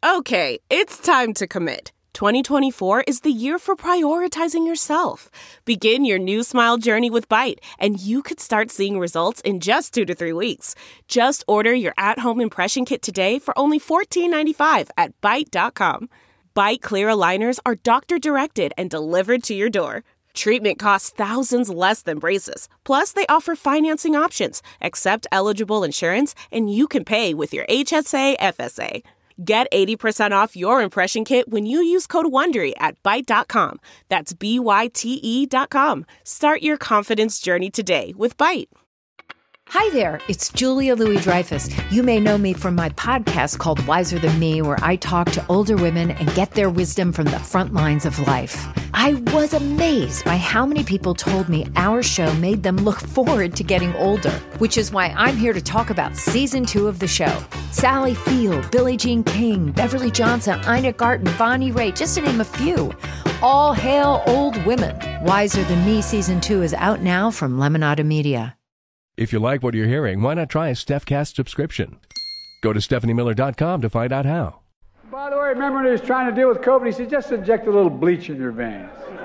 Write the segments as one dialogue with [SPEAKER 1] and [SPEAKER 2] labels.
[SPEAKER 1] Okay, it's time to commit. 2024 is the year for prioritizing yourself. Begin your new smile journey with Byte, and you could start seeing results in just 2 to 3 weeks. Just order your at-home impression kit today for only $14.95 at Byte.com. Byte Clear aligners are doctor-directed and delivered to your door. Treatment costs thousands less than braces. Plus, they offer financing options, accept eligible insurance, and you can pay with your HSA FSA. Get 80% off your impression kit when you use code WONDERY at Byte.com. That's BYTE.com. Start your confidence journey today with Byte.
[SPEAKER 2] Hi there, it's Julia Louis-Dreyfus. You may know me from my podcast called Wiser Than Me, where I talk to older women and get their wisdom from the front lines of life. I was amazed by how many people told me our show made them look forward to getting older, which is why I'm here to talk about season 2 of the show. Sally Field, Billie Jean King, Beverly Johnson, Ina Garten, Bonnie Raitt, just to name a few. All hail old women. Wiser Than Me season 2 is out now from Lemonada Media.
[SPEAKER 3] If you like what you're hearing, why not try a StephCast subscription? Go to StephanieMiller.com to find out how.
[SPEAKER 4] By the way, remember when he was trying to deal with COVID, he said, just inject a little bleach in your veins.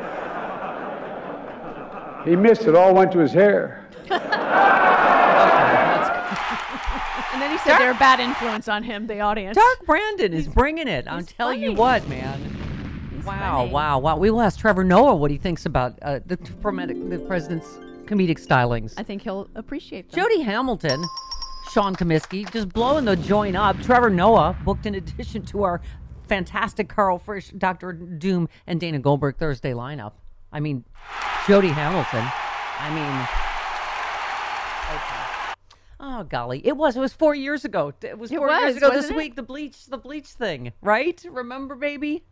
[SPEAKER 4] He missed it, all went to his hair.
[SPEAKER 5] And then he said they're a bad influence on him, the audience.
[SPEAKER 6] Dark Brandon is bringing it. I'm telling you what, man. Wow. We will ask Trevor Noah what he thinks about the president's comedic stylings.
[SPEAKER 5] I think he'll appreciate them.
[SPEAKER 6] Jody Hamilton, Sean Comiskey, just blowing the joint up. Trevor Noah, booked in addition to our fantastic Carl Frisch, Dr. Doom, and Dana Goldberg Thursday lineup. I mean, Jody Hamilton. Okay. Oh, golly. It was 4 years ago. It was 4 years ago this week, the bleach thing, right? Remember, baby?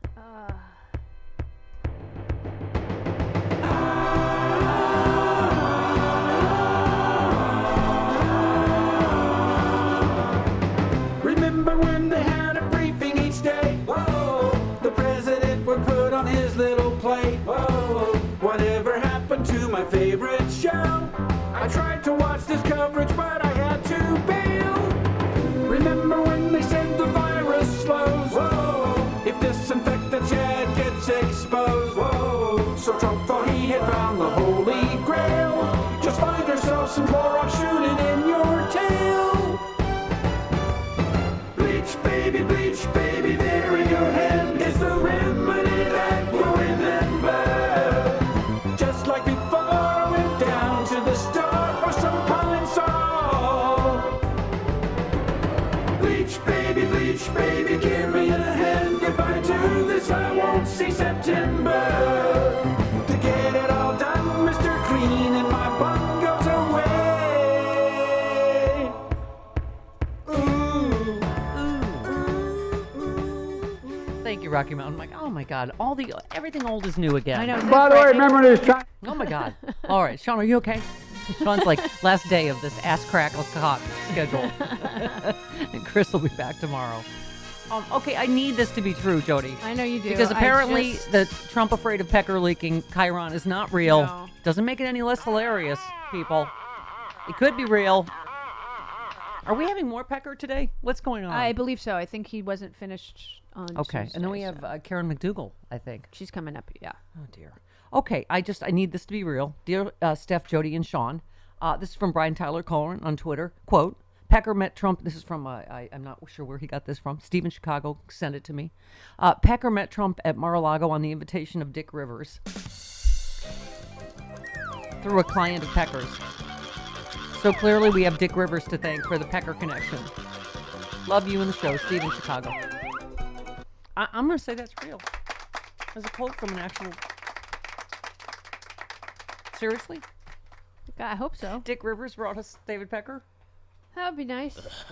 [SPEAKER 7] Remember when they had a briefing each day? Whoa, the president would put on his little plate. Whoa, whatever happened to my favorite show? I tried to watch this coverage, but I had to bail. Remember when they said the virus slows? Whoa, if disinfectant shed gets exposed. Whoa, so Trump thought he had found the holy grail. Just find yourself some Clorox, shoot it in your tail. Bleach, baby, there in your hand is the remedy that will remember. Just like before, I went down to the store for some Pine Sol. Bleach, baby, give me a hand. If I do this, I won't see September. To get it all done, Mr. Clean, and my bun goes away.
[SPEAKER 6] Thank you, Rocky Mountain. I'm like, oh my God, everything old is new again.
[SPEAKER 5] I know.
[SPEAKER 4] By the way, remember when he was trying...
[SPEAKER 6] Oh my God. All right, Sean, are you okay? Sean's like, last day of this ass crackle cock schedule. And Chris will be back tomorrow. Okay, I need this to be true, Jody.
[SPEAKER 5] I know you do.
[SPEAKER 6] Because apparently the Trump afraid of pecker leaking Chiron is not real.
[SPEAKER 5] No.
[SPEAKER 6] Doesn't make it any less hilarious, people. It could be real. Are we having more pecker today? What's going on?
[SPEAKER 5] I believe so. I think he wasn't finished on
[SPEAKER 6] Okay,
[SPEAKER 5] Tuesday,
[SPEAKER 6] and then we have Karen McDougal, I think.
[SPEAKER 5] she's coming up, yeah.
[SPEAKER 6] Oh, dear. Okay, I need this to be real. Dear Steph, Jody, and Sean, this is from Brian Tyler Cullen on Twitter. Quote, Pecker met Trump. This is from, I'm not sure where he got this from. Steve in Chicago sent it to me. Pecker met Trump at Mar-a-Lago on the invitation of Dick Rivers through a client of Pecker's. So clearly we have Dick Rivers to thank for the Pecker connection. Love you in the show, Steve in Chicago. I'm going to say that's real. There's a quote from an actual... Seriously?
[SPEAKER 5] I hope so.
[SPEAKER 6] Dick Rivers brought us David Pecker?
[SPEAKER 5] That would be nice.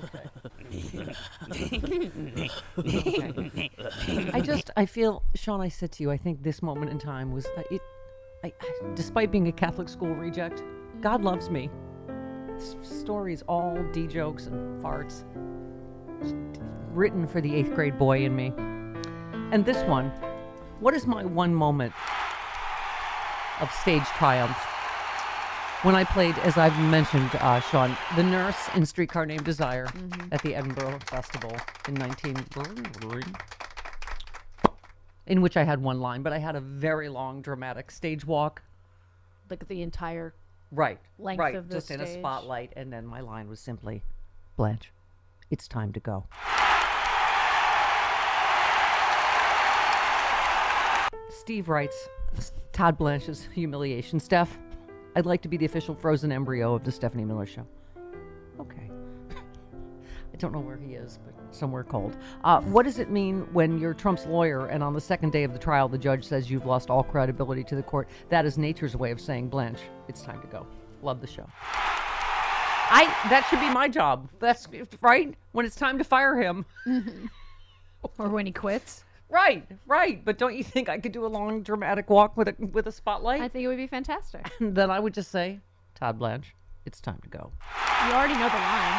[SPEAKER 6] I feel, Sean, I said to you, I think this moment in time was, despite being a Catholic school reject, God loves me. This story is all D-jokes and farts. Written for the 8th grade boy in me. And this one, what is my one moment of stage triumph? when I played, as I've mentioned, Sean, the nurse in Streetcar Named Desire at the Edinburgh Festival in in which I had one line, but I had a very long, dramatic stage walk.
[SPEAKER 5] Like the entire
[SPEAKER 6] Right,
[SPEAKER 5] length
[SPEAKER 6] right,
[SPEAKER 5] of the
[SPEAKER 6] just in a
[SPEAKER 5] stage.
[SPEAKER 6] spotlight, and then my line was simply, Blanche, it's time to go. Steve writes, Todd Blanche's humiliation. Steph, I'd like to be the official frozen embryo of the Stephanie Miller Show. Okay. I don't know where he is, but somewhere cold. What does it mean when you're Trump's lawyer and on the second day of the trial, the judge says you've lost all credibility to the court? That is nature's way of saying, Blanche, it's time to go. Love the show. That should be my job. That's right. When it's time to fire him.
[SPEAKER 5] Or when he quits.
[SPEAKER 6] Right. But don't you think I could do a long dramatic walk with a spotlight?
[SPEAKER 5] I think it would be fantastic.
[SPEAKER 6] And then I would just say, Todd Blanche, it's time to go.
[SPEAKER 5] You already know the line.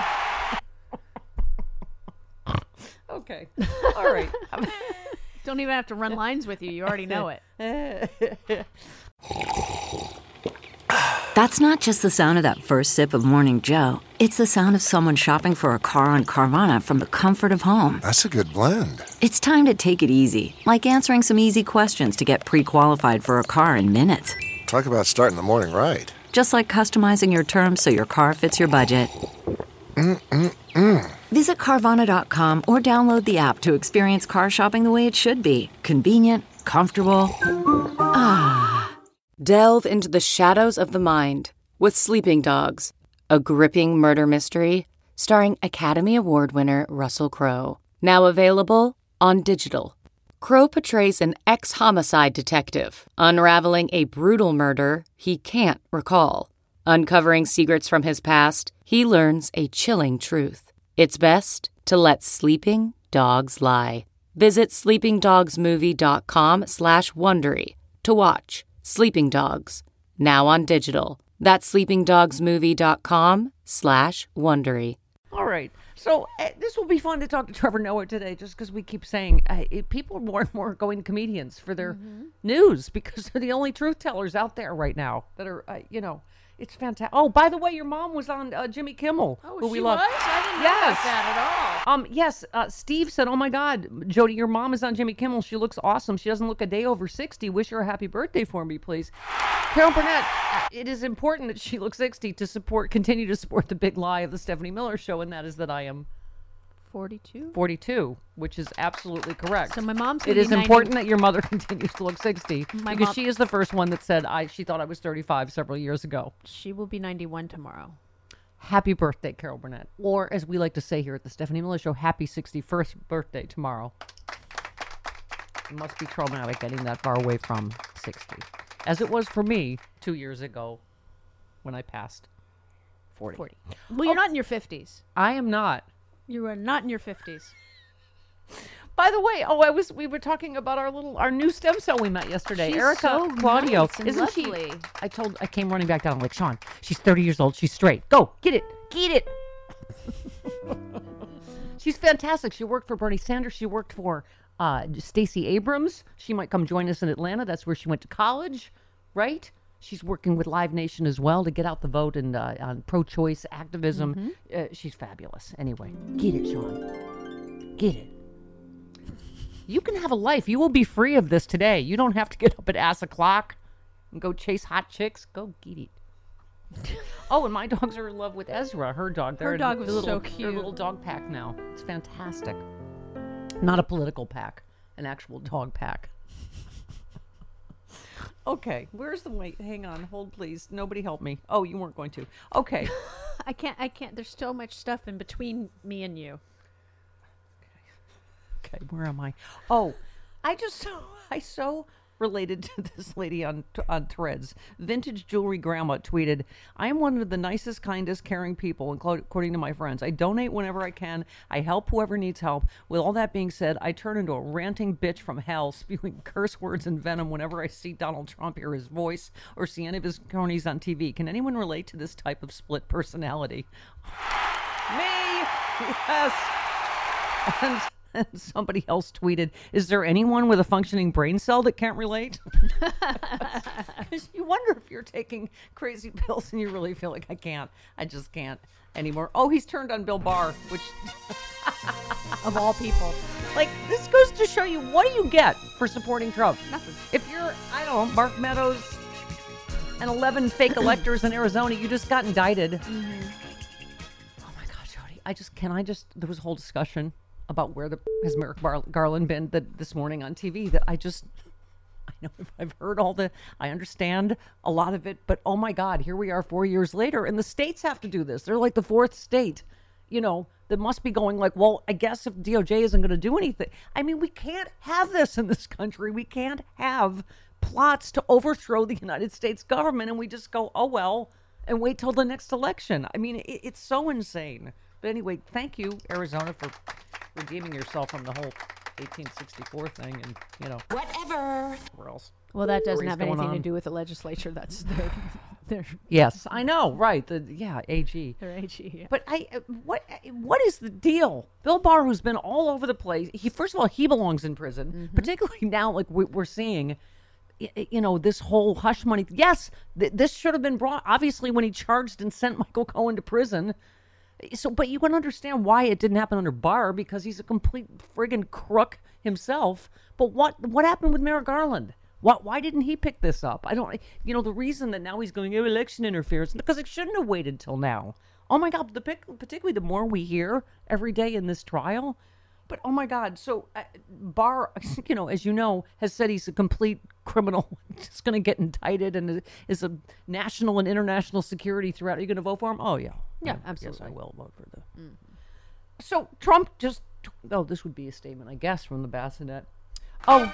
[SPEAKER 6] Okay. All right.
[SPEAKER 5] Don't even have to run lines with you. You already know it.
[SPEAKER 8] That's not just the sound of that first sip of Morning Joe. It's the sound of someone shopping for a car on Carvana from the comfort of home.
[SPEAKER 9] That's a good blend.
[SPEAKER 8] It's time to take it easy, like answering some easy questions to get pre-qualified for a car in minutes.
[SPEAKER 9] Talk about starting the morning right.
[SPEAKER 8] Just like customizing your terms so your car fits your budget. Visit Carvana.com or download the app to experience car shopping the way it should be. Convenient, comfortable.
[SPEAKER 10] Delve into the shadows of the mind with Sleeping Dogs, a gripping murder mystery starring Academy Award winner Russell Crowe. Now available on digital. Crowe portrays an ex-homicide detective unraveling a brutal murder he can't recall. Uncovering secrets from his past, he learns a chilling truth. It's best to let sleeping dogs lie. Visit sleepingdogsmovie.com/Wondery to watch Sleeping Dogs, now on digital. That's sleepingdogsmovie.com/Wondery.
[SPEAKER 6] All right. So this will be fun to talk to Trevor Noah today, just because we keep saying people are more and more going to comedians for their news because they're the only truth tellers out there right now that are, it's fantastic. Oh, by the way, your mom was on Jimmy Kimmel, who we love.
[SPEAKER 5] Was? I didn't know about that at all.
[SPEAKER 6] Yes. Steve said, "Oh my God, Jody, your mom is on Jimmy Kimmel. She looks awesome. She doesn't look a day over 60. Wish her a happy birthday for me, please." Carol Burnett, it is important that she looks 60 to continue to support the big lie of the Stephanie Miller Show, and that is that I am 42, which is absolutely correct.
[SPEAKER 5] So my mom's
[SPEAKER 6] It is important that your mother continues to look 60 because she is the first one that said she thought I was 35 several years ago.
[SPEAKER 5] She will be 91 tomorrow.
[SPEAKER 6] Happy birthday, Carol Burnett. Or, as we like to say here at the Stephanie Miller Show, happy 61st birthday tomorrow. It must be traumatic getting that far away from 60. As it was for me 2 years ago when I passed 40.
[SPEAKER 5] Well, you're not in your 50s.
[SPEAKER 6] I am not.
[SPEAKER 5] You are not in your 50s.
[SPEAKER 6] By the way, we were talking about our new stem cell we met yesterday.
[SPEAKER 5] She's
[SPEAKER 6] Erica
[SPEAKER 5] so
[SPEAKER 6] Claudio.
[SPEAKER 5] nice and
[SPEAKER 6] Isn't
[SPEAKER 5] lovely.
[SPEAKER 6] she? I came running back down. I'm like, Sean, she's 30 years old. She's straight. Go, get it. She's fantastic. She worked for Bernie Sanders. She worked for Stacey Abrams. She might come join us in Atlanta. That's where she went to college, right? She's working with Live Nation as well to get out the vote and on pro-choice activism. She's fabulous. Anyway, get it, Sean. Get it. You can have a life. You will be free of this today. You don't have to get up at ass o'clock and go chase hot chicks. Go get it. Oh, and my dogs are in love with Ezra, her dog.
[SPEAKER 5] Her dog was so
[SPEAKER 6] They're
[SPEAKER 5] cute.
[SPEAKER 6] a little dog pack now. It's fantastic. Not a political pack, an actual dog pack. Okay, where's the wait? Hang on, hold please. Nobody help me. Oh, you weren't going to. Okay.
[SPEAKER 5] I can't. There's so much stuff in between me and you.
[SPEAKER 6] Okay, where am I? Oh, I so related to this lady on Threads. Vintage Jewelry Grandma tweeted, "I am one of the nicest, kindest, caring people, according to my friends. I donate whenever I can. I help whoever needs help. With all that being said, I turn into a ranting bitch from hell, spewing curse words and venom whenever I see Donald Trump, hear his voice, or see any of his cronies on TV. Can anyone relate to this type of split personality?" Me! Yes! And somebody else tweeted, "Is there anyone with a functioning brain cell that can't relate?" Because you wonder if you're taking crazy pills and you really feel like, I just can't anymore. Oh, he's turned on Bill Barr, which
[SPEAKER 5] Of all people.
[SPEAKER 6] like, this goes to show you, what do you get for supporting Trump?
[SPEAKER 5] Nothing.
[SPEAKER 6] If you're, I don't know, Mark Meadows and 11 fake electors in Arizona, you just got indicted.
[SPEAKER 5] Mm-hmm.
[SPEAKER 6] Oh my God, Jody, there was a whole discussion about where has Merrick Garland been this morning on TV that I know I've heard I understand a lot of it, but oh my God, here we are 4 years later, and the states have to do this. They're like the fourth state, that must be going like, well, I guess if DOJ isn't going to do anything. I mean, we can't have this in this country. We can't have plots to overthrow the United States government, and we just go, oh well, and wait till the next election. I mean, it's so insane. But anyway, thank you, Arizona, for redeeming yourself from the whole 1864 thing, and whatever. Where else?
[SPEAKER 5] Well, that doesn't have anything to
[SPEAKER 6] on.
[SPEAKER 5] do with the legislature. That's their
[SPEAKER 6] Yes, I know, right? AG.
[SPEAKER 5] their AG. Yeah.
[SPEAKER 6] But what is the deal? Bill Barr, who's been all over the place. First of all, he belongs in prison, particularly now, like we're seeing. This whole hush money. Yes, this should have been brought, obviously, when he charged and sent Michael Cohen to prison. So, but you can understand why it didn't happen under Barr, because he's a complete friggin' crook himself. But what happened with Merrick Garland? Why didn't he pick this up? I don't, the reason that now he's going, election interference, because it shouldn't have waited till now. Oh my God, particularly the more we hear every day in this trial. But oh my God, so Barr, as you know, has said he's a complete criminal, just going to get indicted and is a national and international security threat. Are you going to vote for him? Oh yeah.
[SPEAKER 5] Yeah, absolutely.
[SPEAKER 6] Yes, I will vote for the. Mm-hmm. So Trump this would be a statement, I guess, from the bassinet. Oh.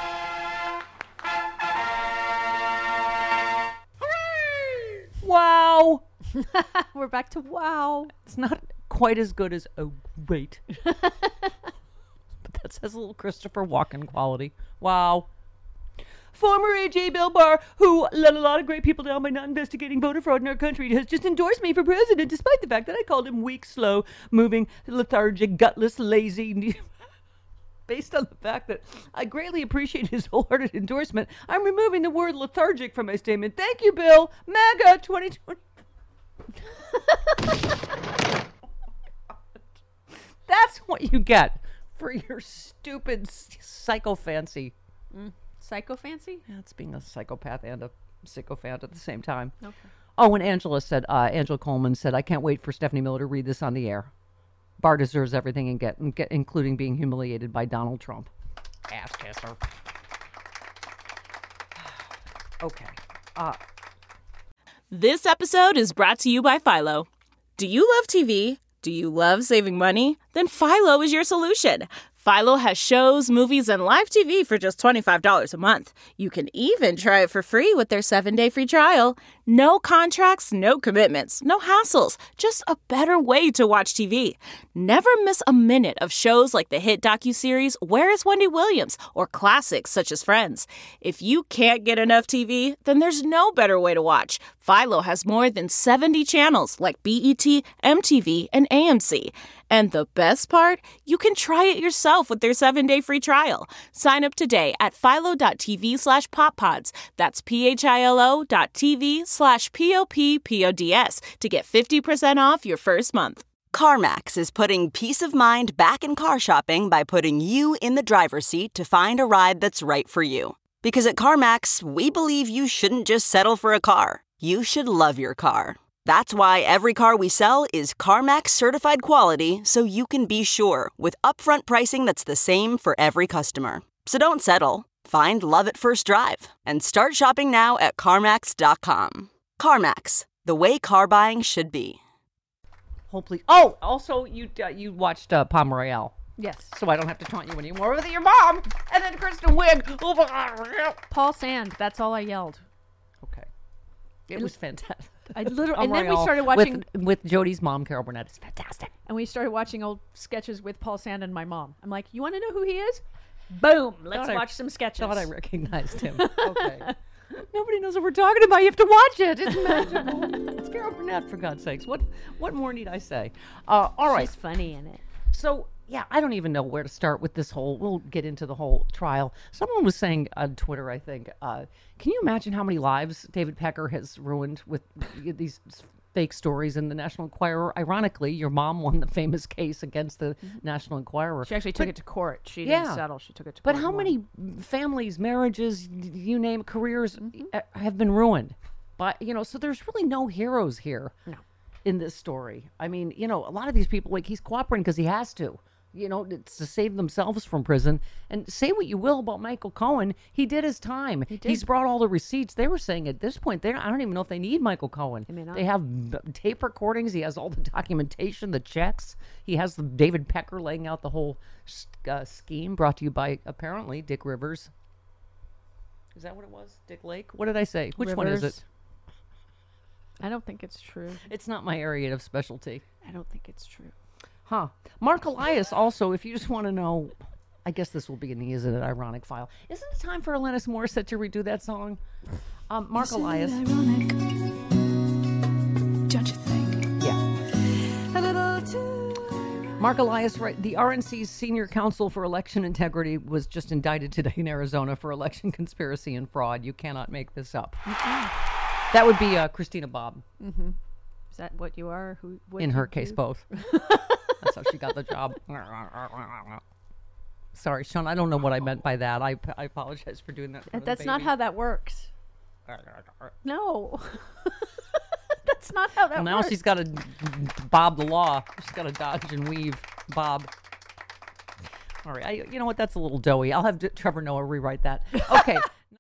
[SPEAKER 6] Wow.
[SPEAKER 5] We're back to wow.
[SPEAKER 6] It's not quite as good as oh great. But that has a little Christopher Walken quality. Wow. Former AG Bill Barr, who let a lot of great people down by not investigating voter fraud in our country, has just endorsed me for president, despite the fact that I called him weak, slow, moving, lethargic, gutless, lazy. Based on the fact that I greatly appreciate his wholehearted endorsement, I'm removing the word lethargic from my statement. Thank you, Bill. MAGA 2020. That's what you get for your stupid psychophancy.
[SPEAKER 5] Psychophancy?
[SPEAKER 6] Yeah, it's being a psychopath and a sycophant at the same time.
[SPEAKER 5] Okay.
[SPEAKER 6] Oh, and Angela Coleman said, I can't wait for Stephanie Miller to read this on the air. Barr deserves everything and get including being humiliated by Donald Trump. Ass kisser. Okay.
[SPEAKER 1] This episode is brought to you by Philo. Do you love TV? Do you love saving money? Then Philo is your solution. Philo has shows, movies, and live TV for just $25 a month. You can even try it for free with their 7-day free trial. No contracts, no commitments, no hassles. Just a better way to watch TV. Never miss a minute of shows like the hit docuseries Where is Wendy Williams? Or classics such as Friends. If you can't get enough TV, then there's no better way to watch. Philo has more than 70 channels like BET, MTV, and AMC. And the best part? You can try it yourself with their 7-day free trial. Sign up today at philo.tv/poppods. That's philo.tv/poppods to get 50% off your first month.
[SPEAKER 11] CarMax is putting peace of mind back in car shopping by putting you in the driver's seat to find a ride that's right for you. Because at CarMax, we believe you shouldn't just settle for a car. You should love your car. That's why every car we sell is CarMax certified quality, so you can be sure with upfront pricing that's the same for every customer. So don't settle. Find love at first drive and start shopping now at CarMax.com. CarMax, the way car buying should be.
[SPEAKER 6] Hopefully. Oh, also you watched Palm Royale.
[SPEAKER 5] Yes.
[SPEAKER 6] So I don't have to taunt you anymore with your mom and then Kristen Wiig.
[SPEAKER 5] Paul Sand. That's all I yelled.
[SPEAKER 6] Okay. It was fantastic.
[SPEAKER 5] I literally, and then we started watching
[SPEAKER 6] with Jody's mom, Carol Burnett. It's fantastic.
[SPEAKER 5] And we started watching old sketches with Paul Sand and my mom. I'm like, you want to know who he is? Boom! Let's watch some sketches.
[SPEAKER 6] Thought I recognized him. Okay. Nobody knows what we're talking about. You have to watch it. It's magical. It's Carol Burnett, for God's sakes. What more need I say? All right.
[SPEAKER 5] She's funny in it.
[SPEAKER 6] So yeah, I don't even know where to start with this whole. We'll get into the whole trial. Someone was saying on Twitter, I think, can you imagine how many lives David Pecker has ruined with these fake stories in the National Enquirer? Ironically, your mom won the famous case against the National Enquirer.
[SPEAKER 5] She actually took it to court. She didn't settle. She took it to court.
[SPEAKER 6] But how many families, marriages, you name it, careers have been ruined? But, so there's really no heroes here in this story. I mean, a lot of these people, like, he's cooperating because he has to. It's to save themselves from prison. And say what you will about Michael Cohen, he did his time. He's brought all the receipts. They were saying at this point, I don't even know if they need Michael Cohen. They have tape recordings. He has all the documentation, the checks. He has David Pecker laying out the whole scheme, brought to you by, apparently, Dick Rivers. Is that what it was? Dick Lake? What did I say? Which one is it?
[SPEAKER 5] I don't think it's true.
[SPEAKER 6] It's not my area of specialty.
[SPEAKER 5] I don't think it's true.
[SPEAKER 6] Huh. Mark Elias also, if you just want to know, I guess this will be in the Isn't It Ironic file. Isn't it time for Alanis Morissette to redo that song? Mark Elias.
[SPEAKER 12] Isn't it ironic? Don't you think?
[SPEAKER 6] Yeah.
[SPEAKER 12] A little too.
[SPEAKER 6] Mark Elias, right? The RNC's senior counsel for election integrity was just indicted today in Arizona for election conspiracy and fraud. You cannot make this up. That would be Christina Bobb.
[SPEAKER 5] Mm-hmm. Is that what you are?
[SPEAKER 6] In her case, both. That's how she got the job. Sorry, Sean, I don't know what I meant by that. I apologize for doing that.
[SPEAKER 5] That's not how that works. No. That's not how that works.
[SPEAKER 6] Now she's got to bob the law. She's got to dodge and weave, bob. All right. You know what? That's a little doughy. I'll have Trevor Noah rewrite that. Okay.